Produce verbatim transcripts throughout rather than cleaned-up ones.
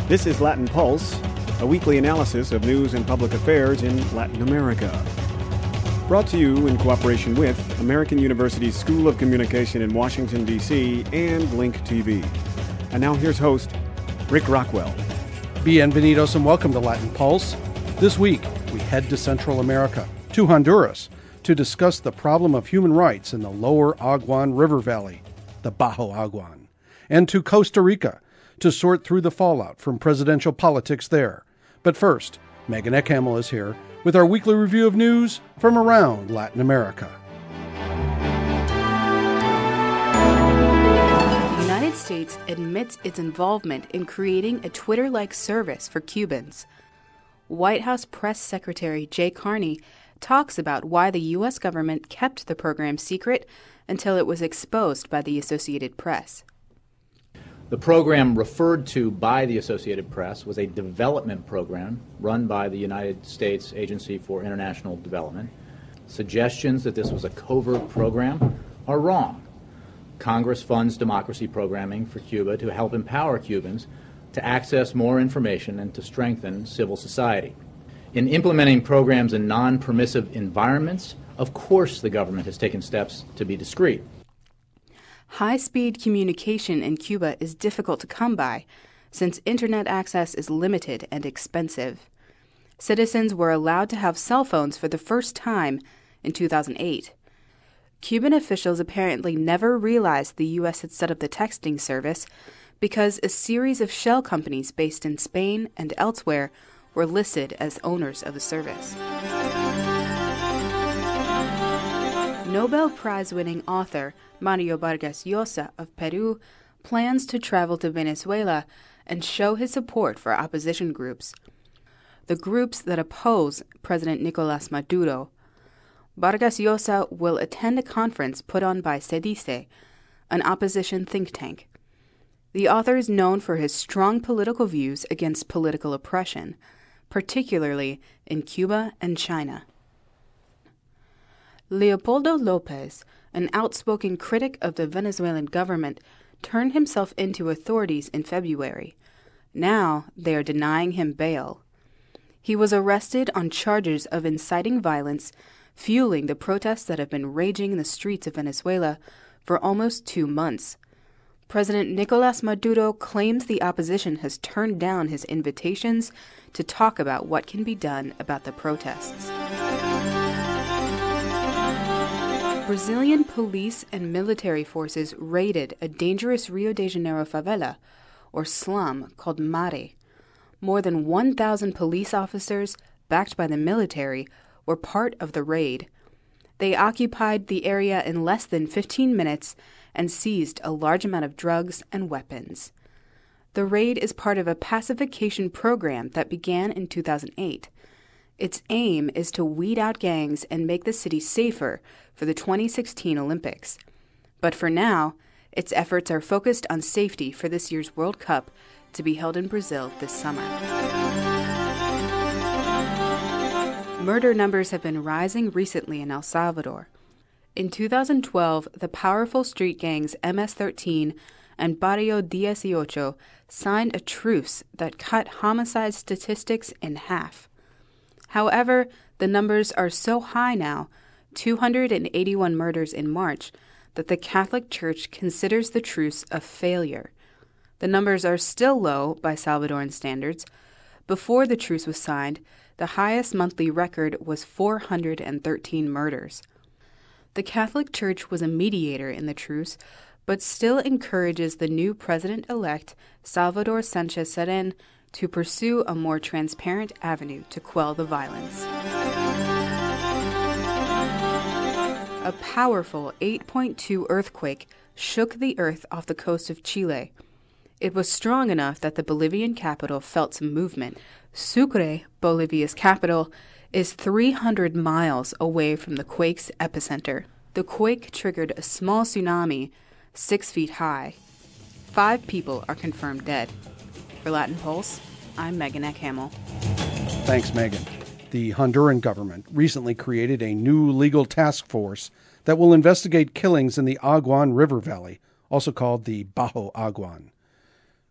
This is Latin Pulse, a weekly analysis of news and public affairs in Latin America. Brought to you in cooperation with American University's School of Communication in Washington, D C and Link T V. And now here's host, Rick Rockwell. Bienvenidos and welcome to Latin Pulse. This week, we head to Central America, to Honduras, to discuss the problem of human rights in the lower Aguan River Valley, the Bajo Aguan, and to Costa Rica, to sort through the fallout from presidential politics there. But first, Megan Eckhamel is here with our weekly review of news from around Latin America. The United States admits its involvement in creating a Twitter-like service for Cubans. White House Press Secretary Jay Carney talks about why the U S government kept the program secret until it was exposed by the Associated Press. The program referred to by the Associated Press was a development program run by the United States Agency for International Development. Suggestions that this was a covert program are wrong. Congress funds democracy programming for Cuba to help empower Cubans to access more information and to strengthen civil society. In implementing programs in non-permissive environments, of course the government has taken steps to be discreet. High-speed communication in Cuba is difficult to come by, since internet access is limited and expensive. Citizens were allowed to have cell phones for the first time in two thousand eight. Cuban officials apparently never realized the U S had set up the texting service because a series of shell companies based in Spain and elsewhere were listed as owners of the service. Nobel Prize-winning author Mario Vargas Llosa of Peru plans to travel to Venezuela and show his support for opposition groups, the groups that oppose President Nicolás Maduro. Vargas Llosa will attend a conference put on by CEDICE, an opposition think tank. The author is known for his strong political views against political oppression, particularly in Cuba and China. Leopoldo López, an outspoken critic of the Venezuelan government, turned himself into authorities in February. Now they are denying him bail. He was arrested on charges of inciting violence, fueling the protests that have been raging in the streets of Venezuela for almost two months. President Nicolás Maduro claims the opposition has turned down his invitations to talk about what can be done about the protests. Brazilian police and military forces raided a dangerous Rio de Janeiro favela, or slum, called Mare. More than one thousand police officers, backed by the military, were part of the raid. They occupied the area in less than fifteen minutes and seized a large amount of drugs and weapons. The raid is part of a pacification program that began in two thousand eight. Its aim is to weed out gangs and make the city safer for the twenty sixteen Olympics. But for now, its efforts are focused on safety for this year's World Cup to be held in Brazil this summer. Murder numbers have been rising recently in El Salvador. In two thousand twelve, the powerful street gangs M S thirteen and Barrio eighteen signed a truce that cut homicide statistics in half. However, the numbers are so high now, two hundred eighty-one murders in March, that the Catholic Church considers the truce a failure. The numbers are still low by Salvadoran standards. Before the truce was signed, the highest monthly record was four hundred thirteen murders. The Catholic Church was a mediator in the truce, but still encourages the new president-elect, Salvador Sánchez Serén, to pursue a more transparent avenue to quell the violence. A powerful eight point two earthquake shook the earth off the coast of Chile. It was strong enough that the Bolivian capital felt some movement. Sucre, Bolivia's capital, is three hundred miles away from the quake's epicenter. The quake triggered a small tsunami, six feet high. Five people are confirmed dead. For Latin Pulse, I'm Megan Eckhamel. Thanks, Megan. The Honduran government recently created a new legal task force that will investigate killings in the Aguan River Valley, also called the Bajo Aguan.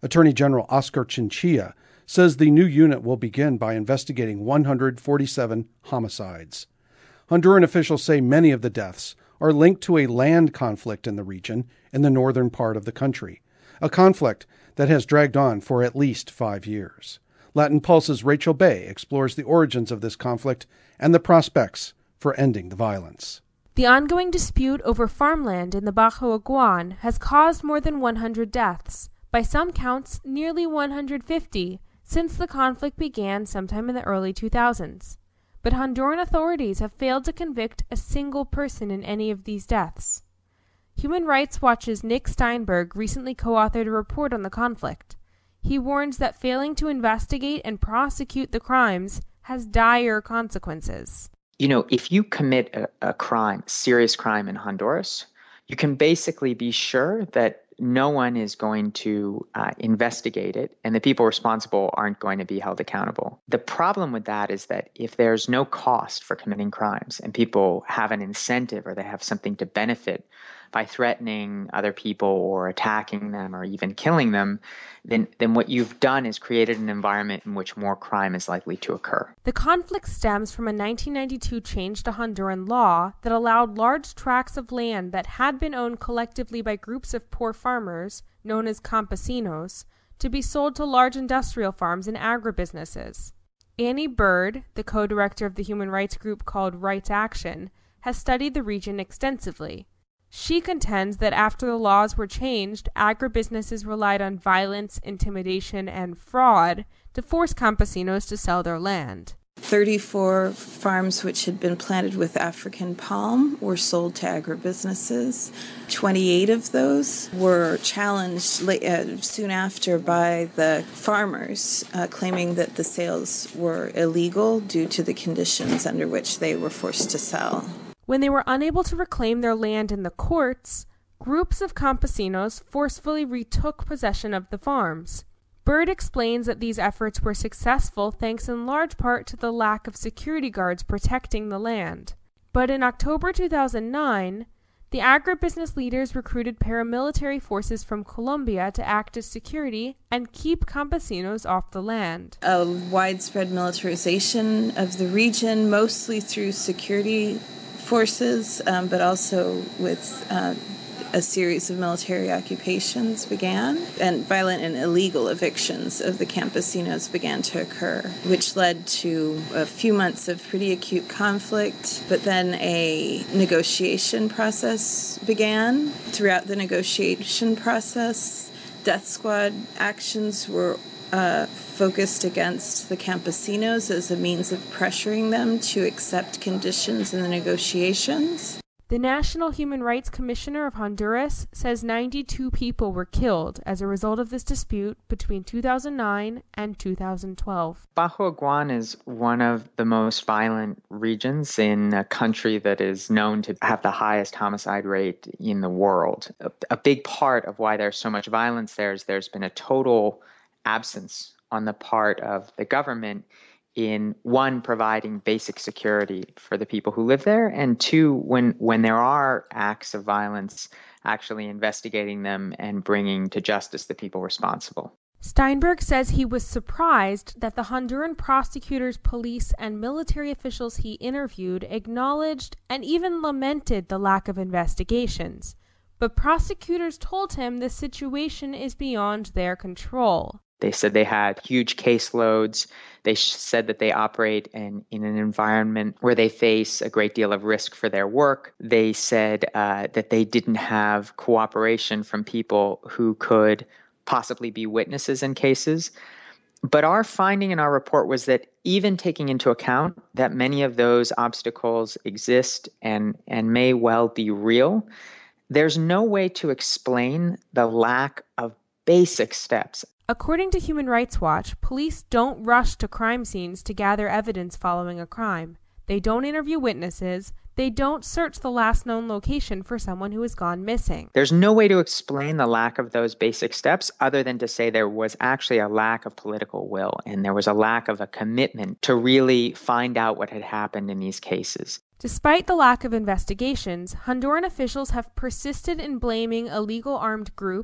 Attorney General Oscar Chinchilla says the new unit will begin by investigating one hundred forty-seven homicides. Honduran officials say many of the deaths are linked to a land conflict in the region in the northern part of the country, a conflict that has dragged on for at least five years. Latin Pulse's Rachel Bay explores the origins of this conflict and the prospects for ending the violence. The ongoing dispute over farmland in the Bajo Aguan has caused more than one hundred deaths, by some counts nearly one hundred fifty, since the conflict began sometime in the early two thousands. But Honduran authorities have failed to convict a single person in any of these deaths. Human Rights Watch's Nick Steinberg recently co-authored a report on the conflict. He warns that failing to investigate and prosecute the crimes has dire consequences. You know, if you commit a, a crime, serious crime in Honduras, you can basically be sure that no one is going to uh, investigate it, and the people responsible aren't going to be held accountable. The problem with that is that if there's no cost for committing crimes and people have an incentive or they have something to benefit by threatening other people or attacking them or even killing them, then, then what you've done is created an environment in which more crime is likely to occur. The conflict stems from a nineteen ninety-two change to Honduran law that allowed large tracts of land that had been owned collectively by groups of poor farmers, known as campesinos, to be sold to large industrial farms and agribusinesses. Annie Bird, the co-director of the human rights group called Rights Action, has studied the region extensively. She contends that after the laws were changed, agribusinesses relied on violence, intimidation, and fraud to force campesinos to sell their land. thirty-four farms which had been planted with African palm were sold to agribusinesses. twenty-eight of those were challenged uh, soon after by the farmers, uh, claiming that the sales were illegal due to the conditions under which they were forced to sell. When they were unable to reclaim their land in the courts, groups of campesinos forcefully retook possession of the farms. Bird explains that these efforts were successful thanks in large part to the lack of security guards protecting the land. But in October two thousand nine, the agribusiness leaders recruited paramilitary forces from Colombia to act as security and keep campesinos off the land. A widespread militarization of the region, mostly through security forces, um, but also with uh, a series of military occupations began, and violent and illegal evictions of the campesinos began to occur, which led to a few months of pretty acute conflict, but then a negotiation process began. Throughout the negotiation process, death squad actions were uh, focused against the campesinos as a means of pressuring them to accept conditions in the negotiations. The National Human Rights Commissioner of Honduras says ninety-two people were killed as a result of this dispute between two thousand nine and two thousand twelve. Bajo Aguan is one of the most violent regions in a country that is known to have the highest homicide rate in the world. A, a big part of why there's so much violence there is there's been a total absence on the part of the government in, one, providing basic security for the people who live there, and two, when when there are acts of violence, actually investigating them and bringing to justice the people responsible. Steinberg says he was surprised that the Honduran prosecutors, police, and military officials he interviewed acknowledged and even lamented the lack of investigations. But prosecutors told him the situation is beyond their control. They said they had huge caseloads. They sh- said that they operate in, in an environment where they face a great deal of risk for their work. They said uh, that they didn't have cooperation from people who could possibly be witnesses in cases. But our finding in our report was that even taking into account that many of those obstacles exist and, and may well be real, there's no way to explain the lack of basic steps. According to Human Rights Watch, police don't rush to crime scenes to gather evidence following a crime. They don't interview witnesses. They don't search the last known location for someone who has gone missing. There's no way to explain the lack of those basic steps other than to say there was actually a lack of political will and there was a lack of a commitment to really find out what had happened in these cases. Despite the lack of investigations, Honduran officials have persisted in blaming illegal armed groups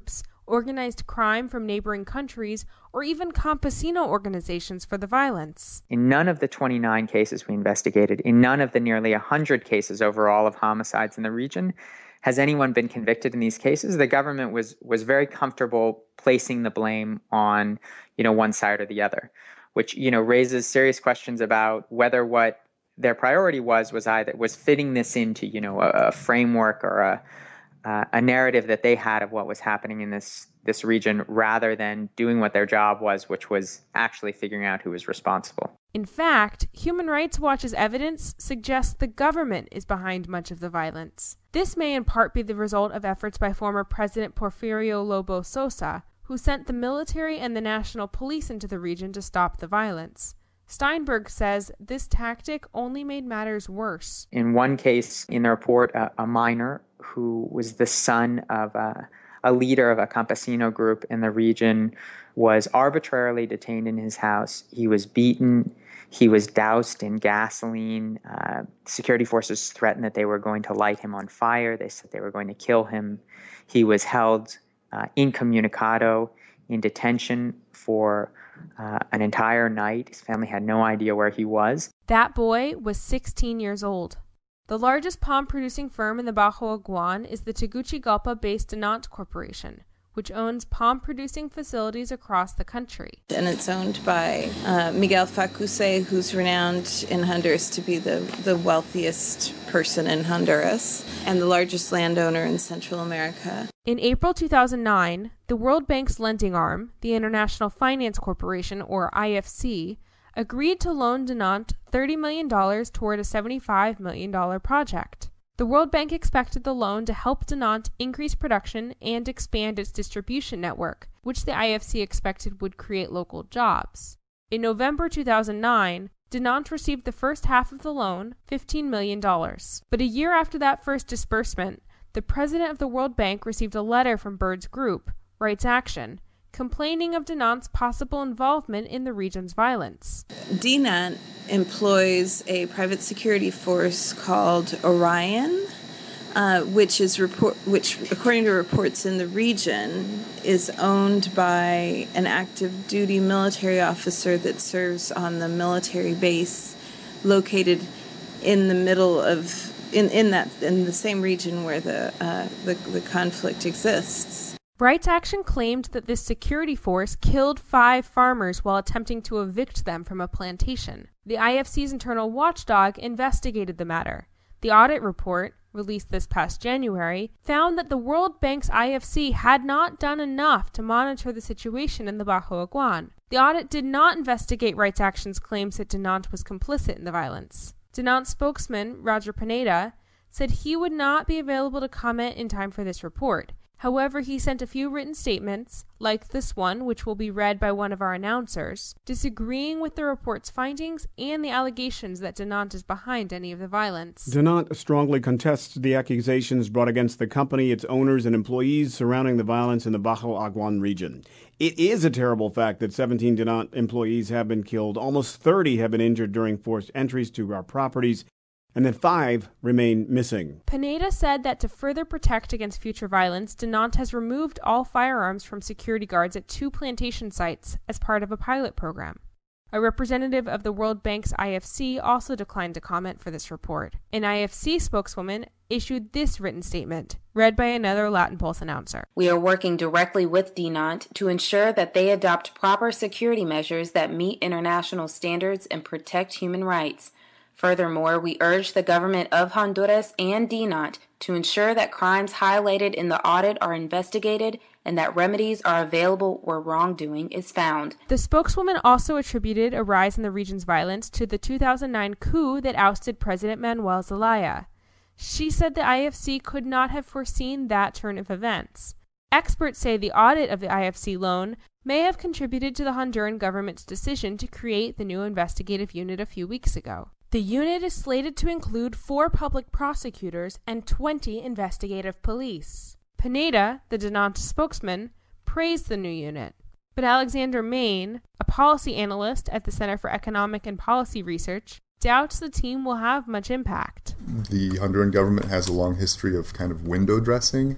organized crime from neighboring countries, or even campesino organizations for the violence. In none of the twenty-nine cases we investigated, in none of the nearly one hundred cases overall of homicides in the region, has anyone been convicted in these cases. The government was was very comfortable placing the blame on, you know, one side or the other, which, you know, raises serious questions about whether what their priority was was either was fitting this into, you know, a, a framework or a uh, a narrative that they had of what was happening in this this region, rather than doing what their job was, which was actually figuring out who was responsible. In fact, Human Rights Watch's evidence suggests the government is behind much of the violence. This may in part be the result of efforts by former President Porfirio Lobo Sosa, who sent the military and the national police into the region to stop the violence. Steinberg says this tactic only made matters worse. In one case in the report, a, a minor who was the son of a, a leader of a campesino group in the region was arbitrarily detained in his house. He was beaten. He was doused in gasoline. Uh, security forces threatened that they were going to light him on fire. They said they were going to kill him. He was held uh, incommunicado, in detention for uh, an entire night. His family had no idea where he was. That boy was sixteen years old. The largest palm-producing firm in the Bajo Aguan is the Tegucigalpa-based Dinant Corporation, which owns palm-producing facilities across the country. And it's owned by uh, Miguel Facuse, who's renowned in Honduras to be the, the wealthiest person in Honduras and the largest landowner in Central America. In April two thousand nine, the World Bank's lending arm, the International Finance Corporation, or I F C, agreed to loan Dinant thirty million dollars toward a seventy-five million dollars project. The World Bank expected the loan to help Dinant increase production and expand its distribution network, which the I F C expected would create local jobs. In November two thousand nine, Dinant received the first half of the loan, fifteen million dollars. But a year after that first disbursement, the president of the World Bank received a letter from Bird's group, Rights Action, complaining of Dinant's possible involvement in the region's violence. Dinant employs a private security force called Orion, uh, which is report, which, according to reports in the region, is owned by an active duty military officer that serves on the military base located in the middle of in, in that in the same region where the uh, the, the conflict exists. Rights Action claimed that this security force killed five farmers while attempting to evict them from a plantation. The I F C's internal watchdog investigated the matter. The audit report, released this past January, found that the World Bank's I F C had not done enough to monitor the situation in the Bajo Aguan. The audit did not investigate Rights Action's claims that Dinant was complicit in the violence. Dinant spokesman Roger Pineda said he would not be available to comment in time for this report. However, he sent a few written statements, like this one, which will be read by one of our announcers, disagreeing with the report's findings and the allegations that Dinant is behind any of the violence. Dinant strongly contests the accusations brought against the company, its owners, and employees surrounding the violence in the Bajo Aguan region. It is a terrible fact that seventeen Dinant employees have been killed, almost thirty have been injured during forced entries to our properties, and that five remain missing. Pineda said that to further protect against future violence, Dinant has removed all firearms from security guards at two plantation sites as part of a pilot program. A representative of the World Bank's I F C also declined to comment for this report. An I F C spokeswoman issued this written statement, read by another Latin Pulse announcer. We are working directly with Dinant to ensure that they adopt proper security measures that meet international standards and protect human rights. Furthermore, we urge the government of Honduras and Dinant to ensure that crimes highlighted in the audit are investigated and that remedies are available where wrongdoing is found. The spokeswoman also attributed a rise in the region's violence to the two thousand nine coup that ousted President Manuel Zelaya. She said the I F C could not have foreseen that turn of events. Experts say the audit of the I F C loan may have contributed to the Honduran government's decision to create the new investigative unit a few weeks ago. The unit is slated to include four public prosecutors and twenty investigative police. Pineda, the Dinant spokesman, praised the new unit. But Alexander Main, a policy analyst at the Center for Economic and Policy Research, doubts the team will have much impact. The Honduran government has a long history of kind of window dressing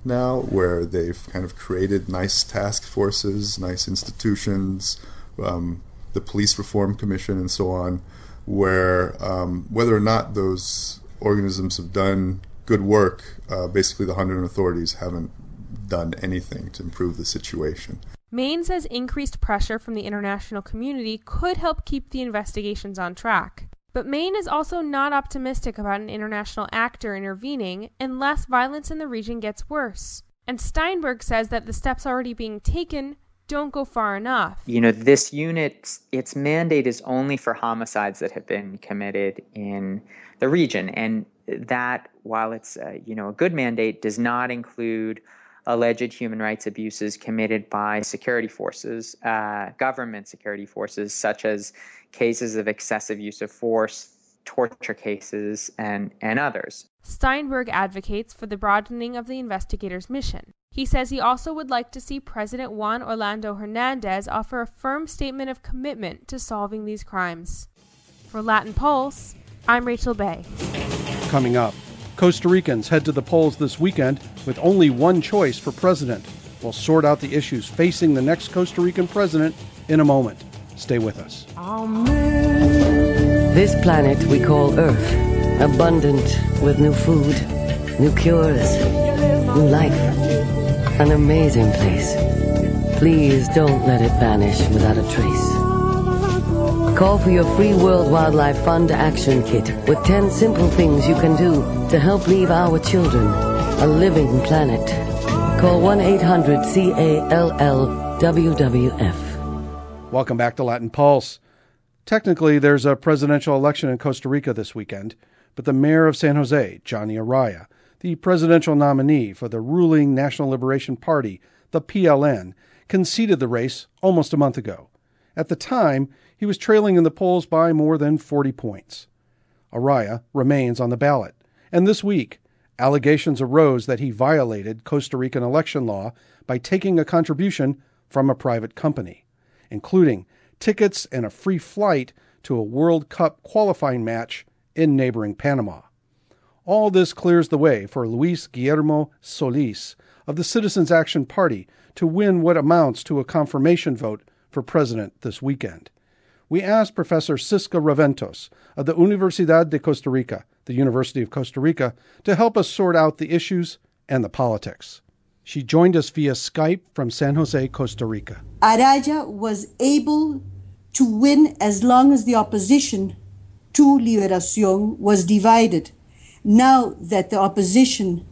now, where they've kind of created nice task forces, nice institutions, um, the Police Reform Commission and so on, where um, whether or not those organisms have done good work, uh, basically the Honduran authorities haven't done anything to improve the situation. Maine says increased pressure from the international community could help keep the investigations on track. But Maine is also not optimistic about an international actor intervening unless violence in the region gets worse. And Steinberg says that the steps already being taken don't go far enough. You know, this unit, its mandate is only for homicides that have been committed in the region. And that, while it's, uh, you know, a good mandate, does not include alleged human rights abuses committed by security forces, uh, government security forces, such as cases of excessive use of force, torture cases, and, and others. Steinberg advocates for the broadening of the investigators' mission. He says he also would like to see President Juan Orlando Hernandez offer a firm statement of commitment to solving these crimes. For Latin Pulse, I'm Rachel Bay. Coming up, Costa Ricans head to the polls this weekend with only one choice for president. We'll sort out the issues facing the next Costa Rican president in a moment. Stay with us. This planet we call Earth, abundant with new food, new cures, new life. An amazing place. Please don't let it vanish without a trace. Call for your free World Wildlife Fund Action Kit with ten simple things you can do to help leave our children a living planet. Call one eight hundred C A L L W W F. Welcome back to Latin Pulse. Technically, there's a presidential election in Costa Rica this weekend, but the mayor of San Jose, Johnny Araya, the presidential nominee for the ruling National Liberation Party, the P L N, conceded the race almost a month ago. At the time, he was trailing in the polls by more than forty points. Araya remains on the ballot, and this week, allegations arose that he violated Costa Rican election law by taking a contribution from a private company, including tickets and a free flight to a World Cup qualifying match in neighboring Panama. All this clears the way for Luis Guillermo Solis of the Citizens Action Party to win what amounts to a confirmation vote for president this weekend. We asked Professor Cisca Raventos of the Universidad de Costa Rica, the University of Costa Rica, to help us sort out the issues and the politics. She joined us via Skype from San Jose, Costa Rica. Araya was able to win as long as the opposition to Liberación was divided. Now that the opposition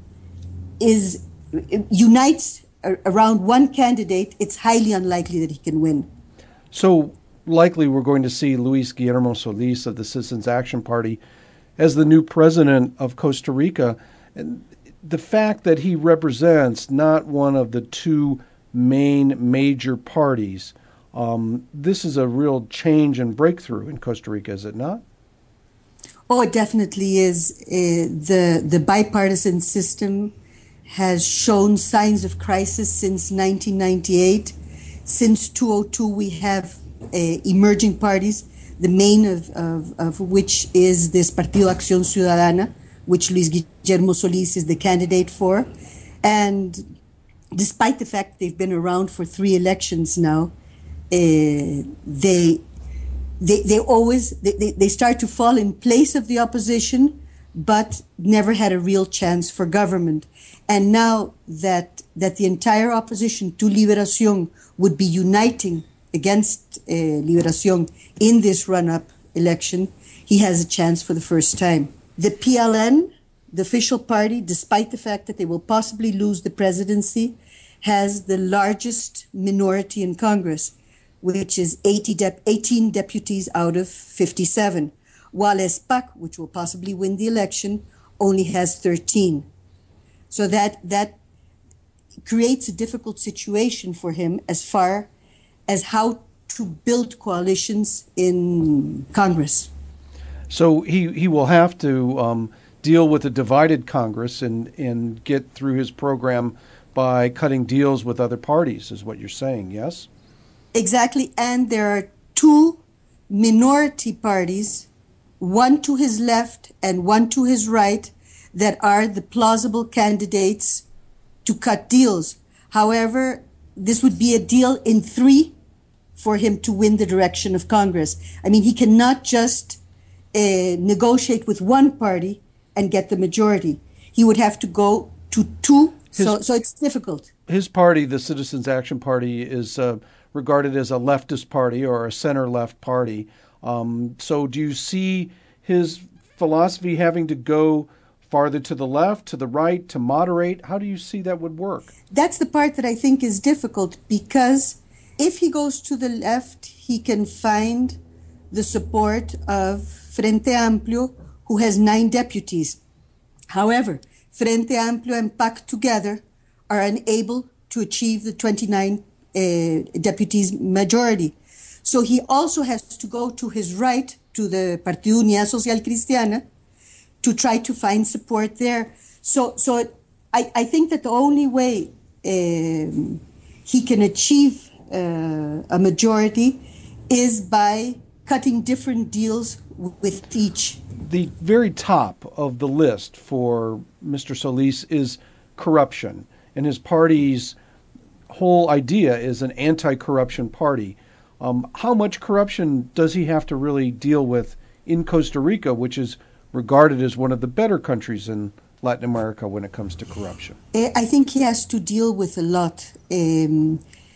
is unites around one candidate, it's highly unlikely that he can win. So likely we're going to see Luis Guillermo Solis of the Citizens Action Party as the new president of Costa Rica. And the fact that he represents not one of the two main major parties, um, this is a real change and breakthrough in Costa Rica, is it not? Oh, it definitely is. Uh, the the bipartisan system has shown signs of crisis since nineteen ninety-eight. Since two thousand two, we have uh, emerging parties, the main of, of, of which is this Partido Acción Ciudadana, which Luis Guillermo Solis is the candidate for. And despite the fact they've been around for three elections now, uh, they They they always they, they start to fall in place of the opposition, but never had a real chance for government. And now that that the entire opposition to Liberación would be uniting against uh, Liberación in this run-up election, he has a chance for the first time. The P L N, the official party, despite the fact that they will possibly lose the presidency, has the largest minority in Congress, which is eighty de- eighteen deputies out of fifty-seven, while E S P A C, which will possibly win the election, only has thirteen. So that that creates a difficult situation for him as far as how to build coalitions in Congress. So he, he will have to um, deal with a divided Congress and, and get through his program by cutting deals with other parties, is what you're saying, yes? Exactly, and there are two minority parties, one to his left and one to his right, that are the plausible candidates to cut deals. However, this would be a deal in three for him to win the direction of Congress. I mean, he cannot just uh, negotiate with one party and get the majority. He would have to go to two, his, so so it's difficult. His party, the Citizens Action Party, is uh, regarded as a leftist party or a center-left party. Um, so do you see his philosophy having to go farther to the left, to the right, to moderate? How do you see that would work? That's the part that I think is difficult, because if he goes to the left, he can find the support of Frente Amplio, who has nine deputies. However, Frente Amplio and P A C together are unable to achieve the twenty-nine uh, deputies majority. So he also has to go to his right, to the Partido Unidad Social Cristiana, to try to find support there. So, so it, I, I think that the only way um, he can achieve uh, a majority is by cutting different deals w- with each. The very top of the list for Mister Solis is corruption, and his party's whole idea is an anti-corruption party. Um, how much corruption does he have to really deal with in Costa Rica, which is regarded as one of the better countries in Latin America when it comes to corruption? I think he has to deal with a lot. Um,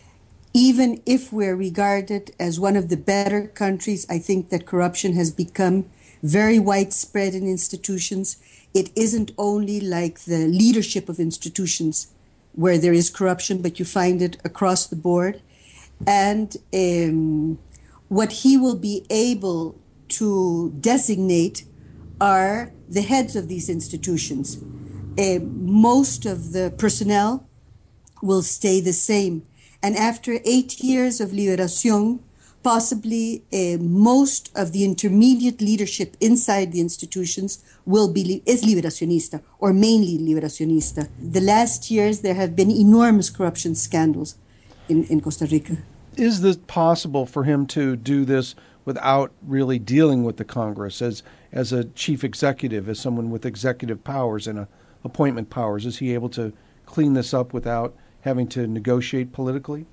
even if we're regarded as one of the better countries, I think that corruption has become very widespread in institutions. It isn't only like the leadership of institutions where there is corruption, but you find it across the board. And um, what he will be able to designate are the heads of these institutions. Uh, most of the personnel will stay the same. And after eight years of Liberación, possibly uh, most of the intermediate leadership inside the institutions will be is Liberacionista, or mainly Liberacionista. The last years, there have been enormous corruption scandals in, in Costa Rica. Is this possible for him to do this without really dealing with the Congress as as a chief executive, as someone with executive powers and a appointment powers? Is he able to clean this up without having to negotiate politically?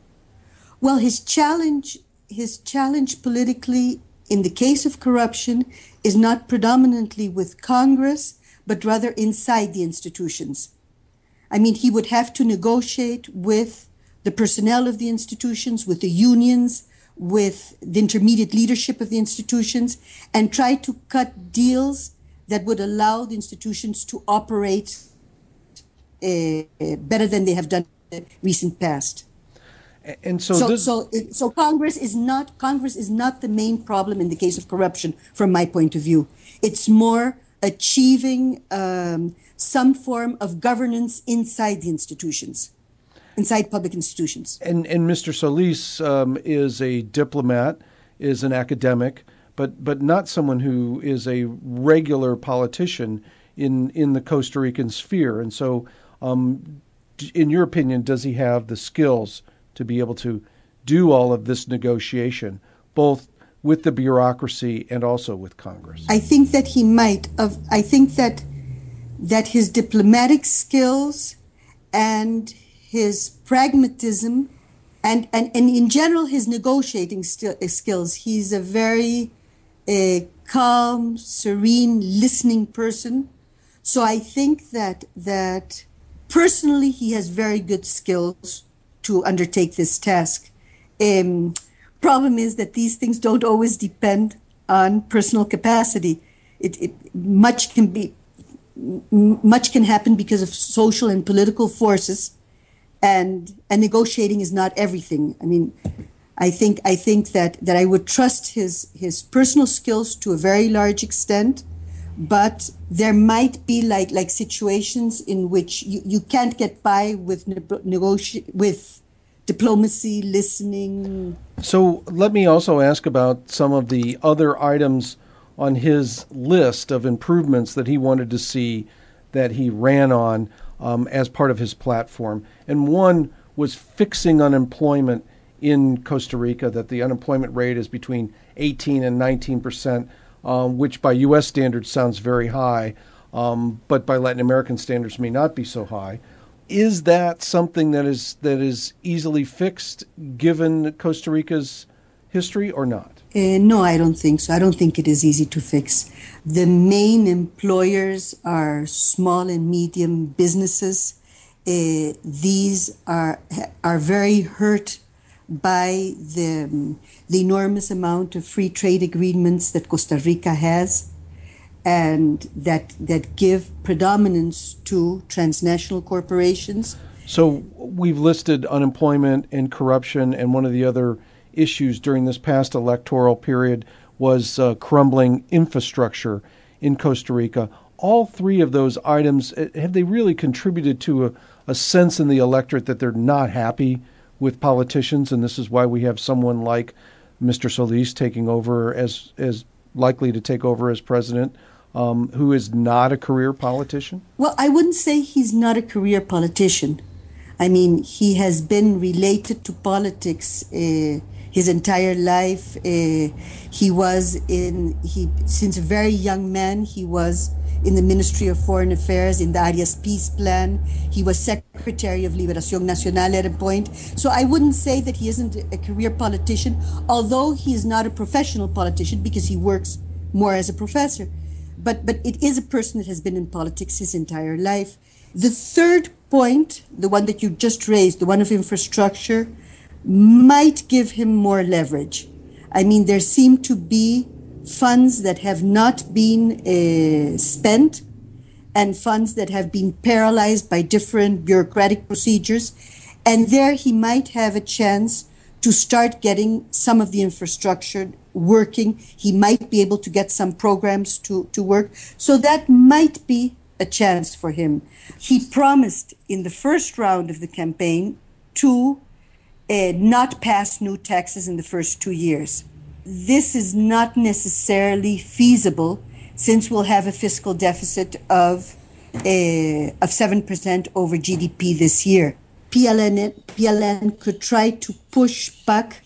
Well, his challenge, his challenge politically in the case of corruption is not predominantly with Congress, but rather inside the institutions. I mean, he would have to negotiate with the personnel of the institutions, with the unions, with the intermediate leadership of the institutions, and try to cut deals that would allow the institutions to operate uh, better than they have done in the recent past. And so, so, this... so, so Congress is not Congress is not the main problem in the case of corruption, from my point of view. It's more achieving um, some form of governance inside the institutions. Inside public institutions. And and Mister Solis um, is a diplomat, is an academic, but but not someone who is a regular politician in, in the Costa Rican sphere. And so, um, in your opinion, does he have the skills to be able to do all of this negotiation, both with the bureaucracy and also with Congress? I think that he might. Of I think that that his diplomatic skills and his pragmatism, and, and, and in general, his negotiating st- skills. He's a very uh, calm, serene, listening person. So I think that that personally, he has very good skills to undertake this task. Um, problem is that these things don't always depend on personal capacity. It, it much can be, much can happen because of social and political forces. And, and negotiating is not everything. I mean, I think I think that, that I would trust his, his personal skills to a very large extent, but there might be like like situations in which you, you can't get by with negoti- with diplomacy, listening. So let me also ask about some of the other items on his list of improvements that he wanted to see that he ran on Um, as part of his platform. And one was fixing unemployment in Costa Rica, that the unemployment rate is between eighteen and nineteen percent, um, which by U S standards sounds very high, um, but by Latin American standards may not be so high. Is that something that is that is easily fixed given Costa Rica's history or not? Uh, no, I don't think so. I don't think it is easy to fix. The main employers are small and medium businesses. Uh, these are are very hurt by the, the enormous amount of free trade agreements that Costa Rica has, and that that give predominance to transnational corporations. So we've listed unemployment and corruption, and one of the other issues during this past electoral period was uh, crumbling infrastructure in Costa Rica. All three of those items, have they really contributed to a, a sense in the electorate that they're not happy with politicians, and this is why we have someone like Mister Solis taking over as as likely to take over as president? Um, who is not a career politician? Well, I wouldn't say he's not a career politician. I mean, he has been related to politics uh, his entire life. Uh, he was in, he since a very young man, he was in the Ministry of Foreign Affairs, in the Arias Peace Plan. He was Secretary of Liberación Nacional at a point. So I wouldn't say that he isn't a career politician, although he is not a professional politician because he works more as a professor. But but it is a person that has been in politics his entire life. The third point, the one that you just raised, the one of infrastructure, might give him more leverage. I mean, there seem to be funds that have not been uh, spent and funds that have been paralyzed by different bureaucratic procedures. And there he might have a chance to start getting some of the infrastructure working. He might be able to get some programs to, to work. So that might be a chance for him. He promised in the first round of the campaign to uh, not pass new taxes in the first two years. This is not necessarily feasible since we'll have a fiscal deficit of, uh, of seven percent over G D P this year. P L N, P L N could try to push back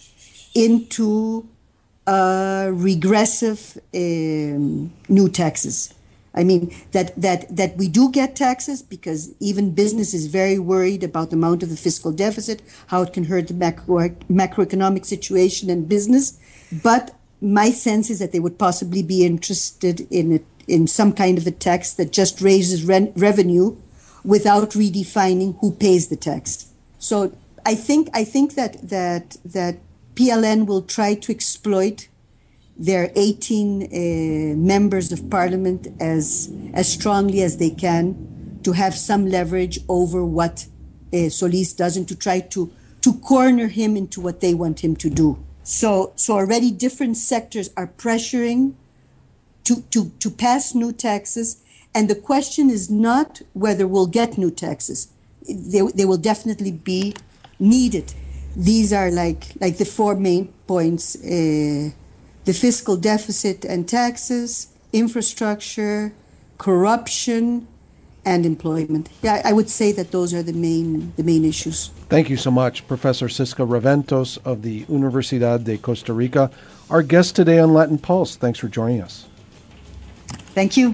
into uh, regressive um, new taxes. I mean, that, that, that we do get taxes because even business is very worried about the amount of the fiscal deficit, how it can hurt the macro, macroeconomic situation and business. But my sense is that they would possibly be interested in it, in some kind of a tax that just raises re- revenue without redefining who pays the tax. So I think I think that that that P L N will try to exploit their eighteen uh, members of parliament as as strongly as they can to have some leverage over what uh, Solis does and to try to to corner him into what they want him to do. So so already different sectors are pressuring to to to pass new taxes. And the question is not whether we'll get new taxes. They, they will definitely be needed. These are like, like the four main points, uh, the fiscal deficit and taxes, infrastructure, corruption, and employment. Yeah, I would say that those are the main, the main issues. Thank you so much, Professor Cisca Raventos of the Universidad de Costa Rica, our guest today on Latin Pulse. Thanks for joining us. Thank you.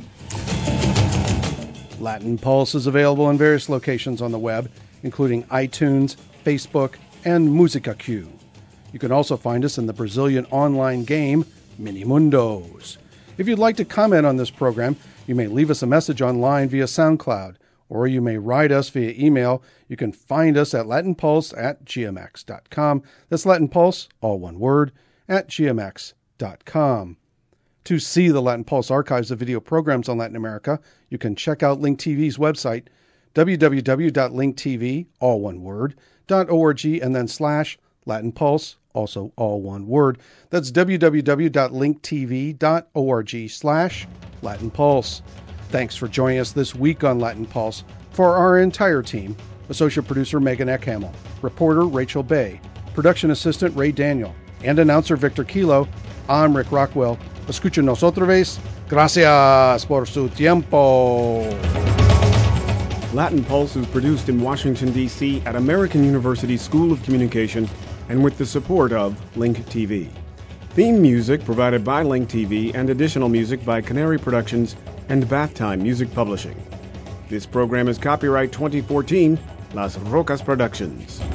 Latin Pulse is available in various locations on the web, including iTunes, Facebook, and Musica Q. You can also find us in the Brazilian online game, Minimundos. If you'd like to comment on this program, you may leave us a message online via SoundCloud, or you may write us via email. You can find us at latinpulse at gmx dot com. That's Latin Pulse, all one word, at gmx dot com. To see the Latin Pulse archives of video programs on Latin America, you can check out Link T V's website, w w w dot link t v, all one word, .org, and then slash Latin Pulse, also all one word. That's w w w dot link t v dot org slash Latin Pulse. Thanks for joining us this week on Latin Pulse. For our entire team, Associate Producer Megan Eckhamel, Reporter Rachel Bay, Production Assistant Ray Daniel, and Announcer Victor Kilo, I'm Rick Rockwell. Escúchenos otra vez. Gracias por su tiempo. Latin Pulse is produced in Washington, D C at American University School of Communication and with the support of Link T V. Theme music provided by Link T V and additional music by Canary Productions and Bath Time Music Publishing. This program is copyright twenty fourteen Las Rocas Productions.